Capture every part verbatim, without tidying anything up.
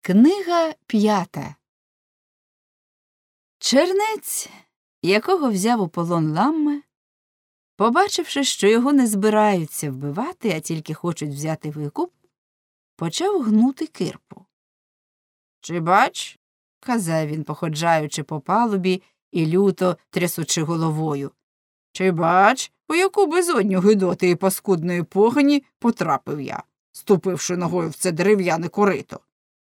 Книга п'ята. Чернець, якого взяв у полон Ламме, побачивши, що його не збираються вбивати, а тільки хочуть взяти викуп, почав гнути кирпу. «Чи бач?» – казав він, походжаючи по палубі і люто трясучи головою. «Чи бач, у яку безодню гидоти і паскудної погоні потрапив я, ступивши ногою в це дерев'яне корито?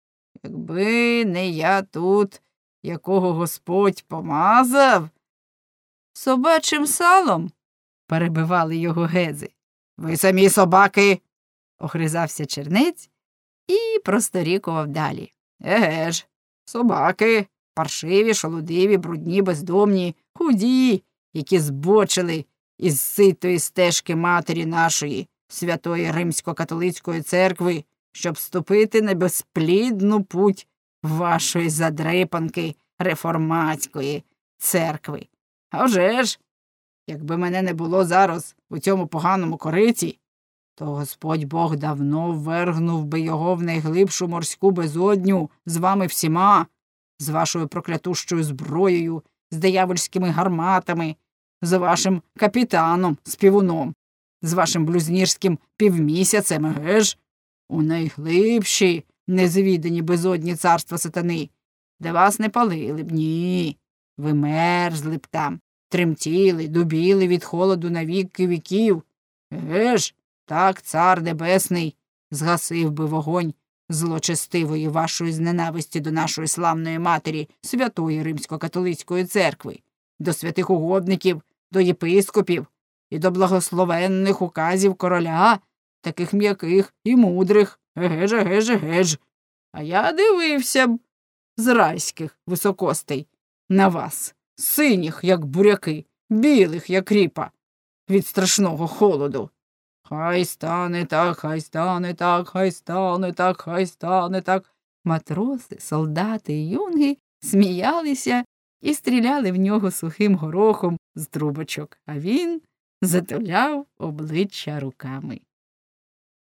Якби не я тут, якого Господь помазав...» «Собачим салом?» – перебивали його гези. «Ви самі собаки!» – огризався чернець і просторікував далі. «Еге ж, собаки, паршиві, шолудиві, брудні, бездомні, худі, які збочили із ситої стежки матері нашої, святої Римсько-католицької церкви, щоб ступити на безплідну путь вашої задрипанки реформатської церкви. А вже ж, якби мене не було зараз у цьому поганому кориті, то Господь Бог давно ввергнув би його в найглибшу морську безодню з вами всіма, з вашою проклятущою зброєю, з диявольськими гарматами, з вашим капітаном, співуном, з вашим блюзнірським півмісяцем, еге ж, у найглибші, незвідані безодні царства сатани, де вас не палили б, ні, ви мерзли б там, тремтіли, дубіли від холоду на віки віків. Еге ж, так цар небесний згасив би вогонь злочестивої вашої зненависті до нашої славної матері, святої Римсько-католицької церкви, до святих угодників, до єпископів і до благословенних указів короля, таких м'яких і мудрих, еге ж, еге ж, еге ж. А я дивився б з райських високостей на вас, синіх, як буряки, білих, як ріпа, від страшного холоду. Хай стане так, хай стане так, хай стане так, хай стане так. Матроси, солдати і юнги сміялися і стріляли в нього сухим горохом з трубочок, а він затуляв обличчя руками.